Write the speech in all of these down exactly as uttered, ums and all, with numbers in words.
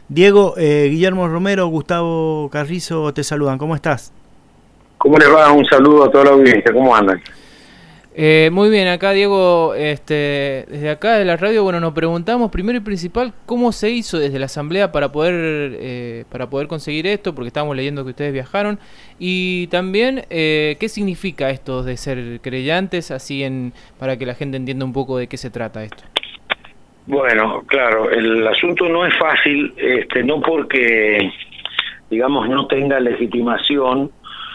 Diego, eh, Guillermo Romero, Gustavo Carrizo te saludan. ¿Cómo estás? ¿Cómo les va? Un saludo a toda la audiencia. ¿Cómo andan? Eh, muy bien, acá Diego, este, desde acá de la radio, bueno, nos preguntamos primero y principal cómo se hizo desde la asamblea para poder eh, para poder conseguir esto, porque estábamos leyendo que ustedes viajaron, y también eh, qué significa esto de ser creyentes, así en para que la gente entienda un poco de qué se trata esto. Bueno, claro, el asunto no es fácil, este, no porque, digamos, no tenga legitimación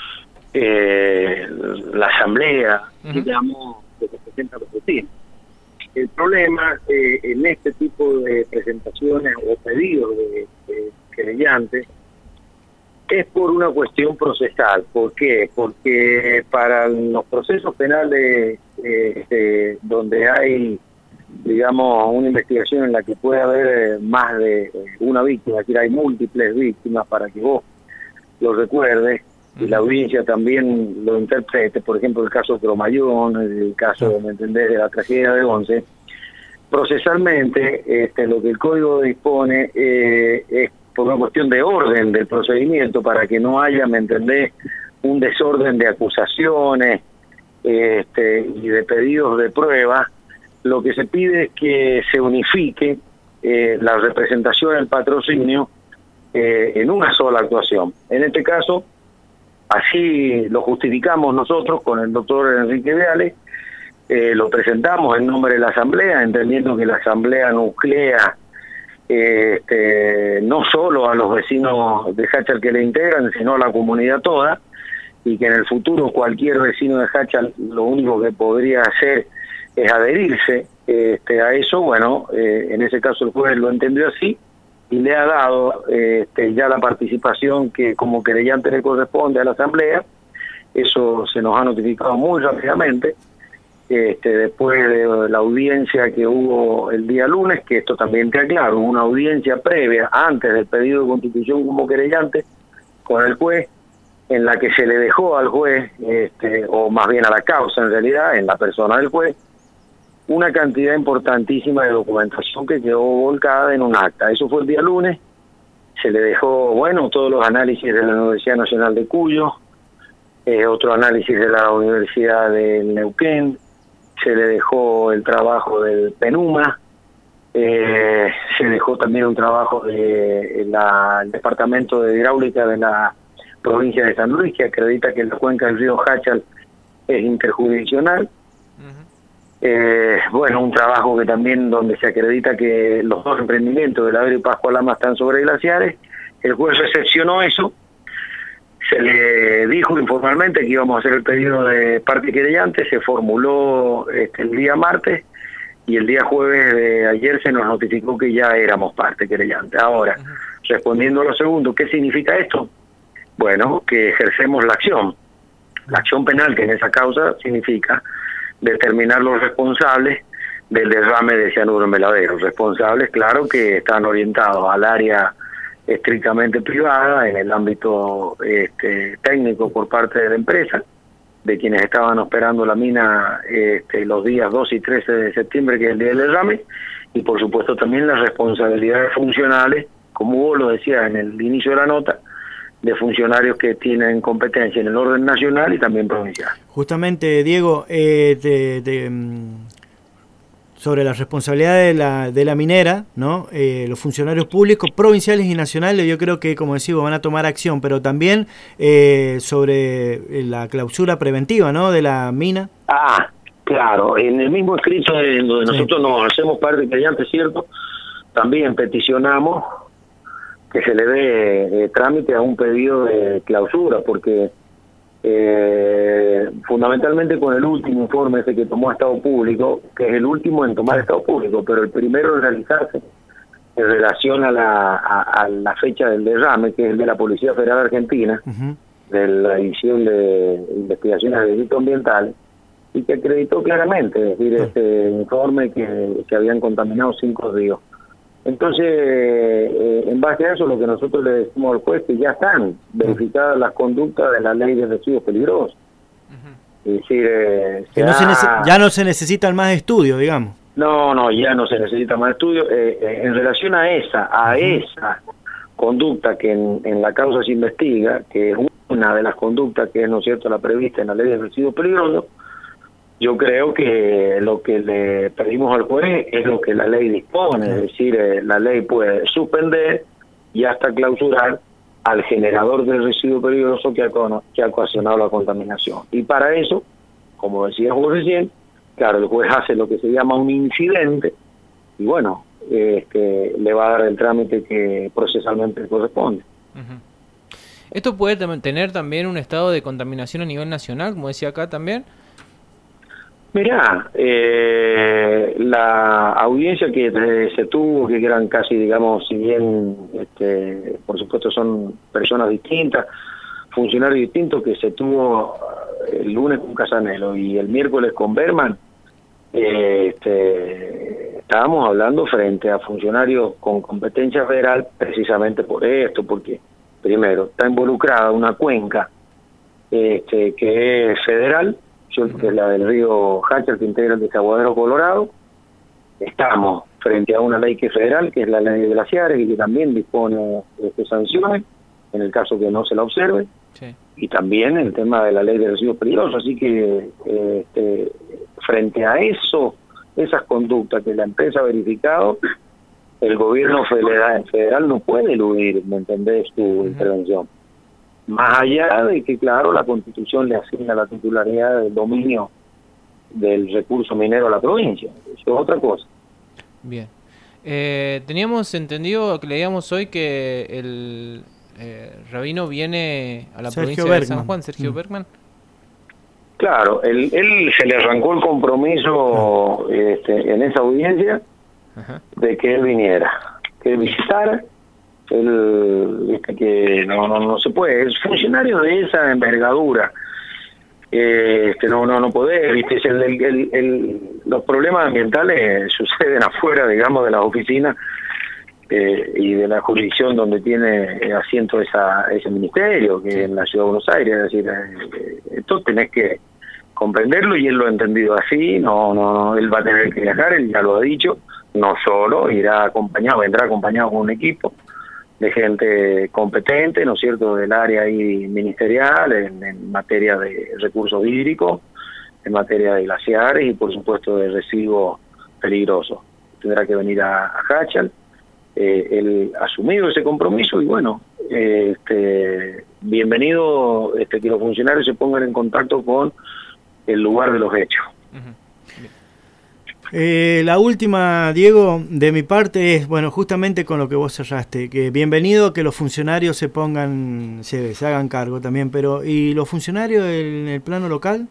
eh, la asamblea, uh-huh. digamos, que representa los vecinos. El problema eh, en este tipo de presentaciones o pedidos de, de creyentes es por una cuestión procesal. ¿Por qué? Porque para los procesos penales eh, eh, donde hay, digamos, una investigación en la que puede haber más de una víctima, es decir, hay múltiples víctimas para que vos lo recuerdes y la audiencia también lo interprete, por ejemplo el caso de Cromayón, el caso, ¿me entendés?, de la tragedia de Once. Procesalmente, este, lo que el código dispone eh, es por una cuestión de orden del procedimiento, para que no haya, ¿me entendés?, un desorden de acusaciones este, y de pedidos de pruebas. Lo que se pide es que se unifique eh, la representación del patrocinio eh, en una sola actuación. En este caso, así lo justificamos nosotros con el doctor Enrique Viale, eh, lo presentamos en nombre de la Asamblea, entendiendo que la Asamblea nuclea eh, este, no solo a los vecinos de Jáchal que le integran, sino a la comunidad toda, y que en el futuro cualquier vecino de Jáchal lo único que podría hacer es adherirse este, a eso. Bueno, eh, en ese caso el juez lo entendió así y le ha dado este, ya la participación que como querellante le corresponde a la Asamblea. Eso se nos ha notificado muy rápidamente, este, después de la audiencia que hubo el día lunes, que esto también te aclaro, una audiencia previa antes del pedido de constitución como querellante con el juez, en la que se le dejó al juez, este, o más bien a la causa en realidad, en la persona del juez, una cantidad importantísima de documentación que quedó volcada en un acta. Eso fue el día lunes. Se le dejó, bueno, todos los análisis de la Universidad Nacional de Cuyo, eh, otro análisis de la Universidad de Neuquén, se le dejó el trabajo del PENUMA, eh, se dejó también un trabajo del de Departamento de Hidráulica de la provincia de San Luis, que acredita que la cuenca del río Jáchal es interjurisdiccional. Eh, bueno, un trabajo que también donde se acredita que los dos emprendimientos de Lavero y Pascua Lama están sobre glaciares. El juez recepcionó eso, se le dijo informalmente que íbamos a hacer el pedido de parte querellante, se formuló este, el día martes, y el día jueves de ayer se nos notificó que ya éramos parte querellante. Ahora, respondiendo a lo segundo, ¿qué significa esto? Bueno, que ejercemos la acción, la acción penal, que en esa causa significa determinar los responsables del derrame de cianuro en Veladero. Responsables, claro, que están orientados al área estrictamente privada, en el ámbito este, técnico por parte de la empresa, de quienes estaban operando la mina este, los días dos y trece de septiembre, que es el día del derrame, y por supuesto también las responsabilidades funcionales, como vos lo decías en el inicio de la nota, de funcionarios que tienen competencia en el orden nacional y también provincial. Justamente, Diego, eh, de, de, sobre la responsabilidad de la, de la minera, ¿no? Eh, los funcionarios públicos, provinciales y nacionales, yo creo que, como decimos, van a tomar acción, pero también eh, sobre la clausura preventiva, ¿no?, de la mina. Ah, claro, en el mismo escrito en donde sí. nosotros nos hacemos parte creyente, ¿cierto?, también peticionamos que se le dé eh, trámite a un pedido de clausura, porque eh, fundamentalmente con el último informe ese que tomó Estado Público, que es el último en tomar Estado Público, pero el primero en realizarse en relación a la, a, a la fecha del derrame, que es el de la Policía Federal Argentina, uh-huh. de la División de Investigaciones de Delitos Ambientales, y que acreditó claramente, es decir, uh-huh. este informe que se habían contaminado cinco ríos. Entonces, eh, en base a eso, lo que nosotros le decimos al juez, que ya están verificadas las conductas de la ley de residuos peligrosos. Uh-huh. Es decir, eh, que no ha... se nece- ya no se necesitan más estudios, digamos. No, no, ya no se necesita más estudios. Eh, eh, en relación a esa, a uh-huh. esa conducta que en, en la causa se investiga, que es una de las conductas que es, ¿no es cierto?, la prevista en la ley de residuos peligrosos, yo creo que lo que le pedimos al juez es lo que la ley dispone, es decir, eh, la ley puede suspender y hasta clausurar al generador del residuo peligroso que ha, que ha ocasionado la contaminación. Y para eso, como decía el juez recién, claro, el juez hace lo que se llama un incidente y bueno, eh, que le va a dar el trámite que procesalmente corresponde. Uh-huh. ¿Esto puede tener también un estado de contaminación a nivel nacional, como decía acá también? Mirá, eh, la audiencia que eh, se tuvo, que eran casi, digamos, si bien, este, por supuesto son personas distintas, funcionarios distintos, que se tuvo el lunes con Casanelo y el miércoles con Berman, eh, este, estábamos hablando frente a funcionarios con competencia federal precisamente por esto, porque primero está involucrada una cuenca este, que es federal, que es la del río Hatcher, que integra el desaguadero Colorado. Estamos frente a una ley que es federal, que es la ley de glaciares, y que también dispone de sanciones en el caso que no se la observe. Sí. Y también el tema de la ley de residuos peligrosos. Así que este, frente a eso, esas conductas que la empresa ha verificado, el gobierno federal, federal no puede eludir, ¿me entendés?, tu uh-huh. intervención. Más allá de que, claro, la Constitución le asigna la titularidad del dominio del recurso minero a la provincia. Eso es otra cosa. Bien. Eh, teníamos entendido que leíamos hoy que el eh, rabino viene a la Sergio provincia Bergman. de San Juan, Sergio mm. Bergman. Claro, él, él se le arrancó el compromiso uh-huh. este, en esa audiencia uh-huh. de que él viniera, que él visitara. Él, este, que no, no no se puede, es funcionario de esa envergadura, eh, este no no no poder, viste, es el, el, el, el, los problemas ambientales suceden afuera, digamos, de las oficinas eh, y de la jurisdicción donde tiene asiento esa ese ministerio, que es en la ciudad de Buenos Aires. Es decir, eh, esto tenés que comprenderlo y él lo ha entendido así. No no no él va a tener que viajar, él ya lo ha dicho, no solo, irá acompañado, vendrá acompañado con un equipo de gente competente, ¿no es cierto?, del área ahí ministerial, en, en materia de recursos hídricos, en materia de glaciares y, por supuesto, de residuos peligrosos. Tendrá que venir a, a Hachal. Eh, él ha asumido ese compromiso y, bueno, eh, este, bienvenido este, que los funcionarios se pongan en contacto con el lugar de los hechos. Uh-huh. Eh, la última, Diego, de mi parte es, bueno, justamente con lo que vos cerraste, que bienvenido que los funcionarios se pongan, se, se hagan cargo también, pero ¿y los funcionarios en el plano local?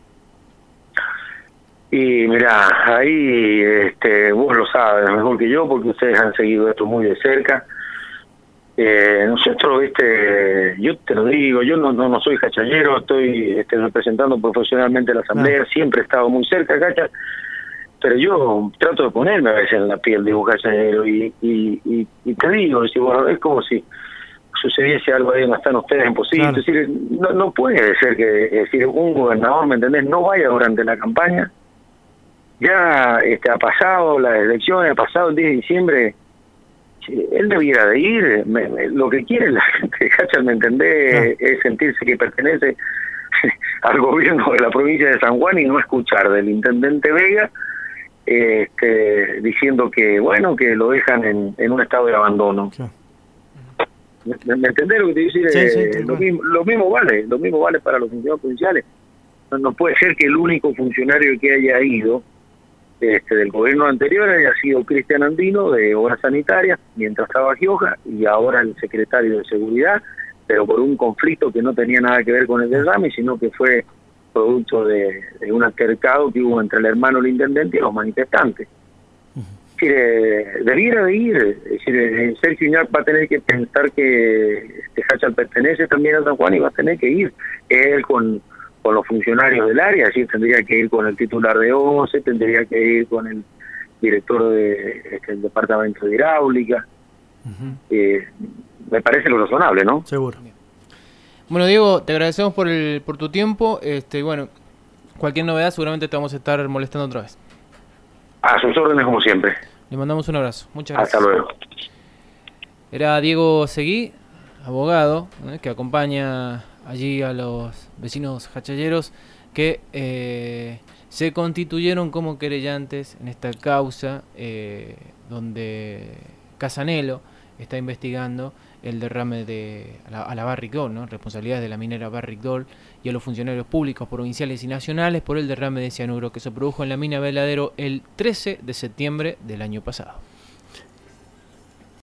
Y mirá, ahí este, vos lo sabes mejor que yo, porque ustedes han seguido esto muy de cerca. Eh, nosotros, este, yo te lo digo, yo no no, no soy cachallero, estoy este, representando profesionalmente la asamblea, ah. siempre he estado muy cerca, cacha. Pero yo trato de ponerme a veces en la piel de un cachallero y, y, y, y te digo, es, bueno, es como si sucediese algo ahí donde están ustedes en posible. Claro. Es decir, no, no puede ser que es decir, un gobernador, ¿me entendés?, no vaya durante la campaña. Ya este, ha pasado las elecciones, ha pasado el diez de diciembre, él debiera de ir. Me, me, lo que quiere la gente, ¿cachai?, ¿me entendés? Claro. Es sentirse que pertenece al gobierno de la provincia de San Juan y no escuchar del intendente Vega Este, diciendo que, bueno, que lo dejan en, en un estado de abandono. Sí. ¿Me, ¿Me entendés lo que te digo? Sí, eh, sí, lo, mismo, lo mismo vale, lo mismo vale para los funcionarios provinciales. No, no puede ser que el único funcionario que haya ido este, del gobierno anterior haya sido Cristian Andino, de Obras Sanitarias, mientras estaba Gioja, y ahora el secretario de Seguridad, pero por un conflicto que no tenía nada que ver con el derrame, sino que fue producto de, de un altercado que hubo entre el hermano del intendente y los manifestantes. Uh-huh. Es decir, eh, debiera de ir, es decir, eh, Sergio Iñak va a tener que pensar que este Hachal pertenece también a San Juan y va a tener que ir él con, con los funcionarios del área, es decir, tendría que ir con el titular de O C E, tendría que ir con el director de, este, del departamento de hidráulica. Uh-huh. eh, me parece lo razonable, ¿no? Seguro. Bueno, Diego, te agradecemos por el por tu tiempo. Este, bueno, cualquier novedad seguramente te vamos a estar molestando otra vez. A sus órdenes como siempre. Le mandamos un abrazo. Muchas gracias. Hasta luego. Era Diego Seguí, abogado, ¿eh? que acompaña allí a los vecinos jachalleros que eh, se constituyeron como querellantes en esta causa eh, donde Casanelo está investigando el derrame de a la, a la Barrick Gold, ¿no? Responsabilidades de la minera Barrick Gold, y a los funcionarios públicos provinciales y nacionales por el derrame de cianuro que se produjo en la mina Veladero el trece de septiembre del año pasado.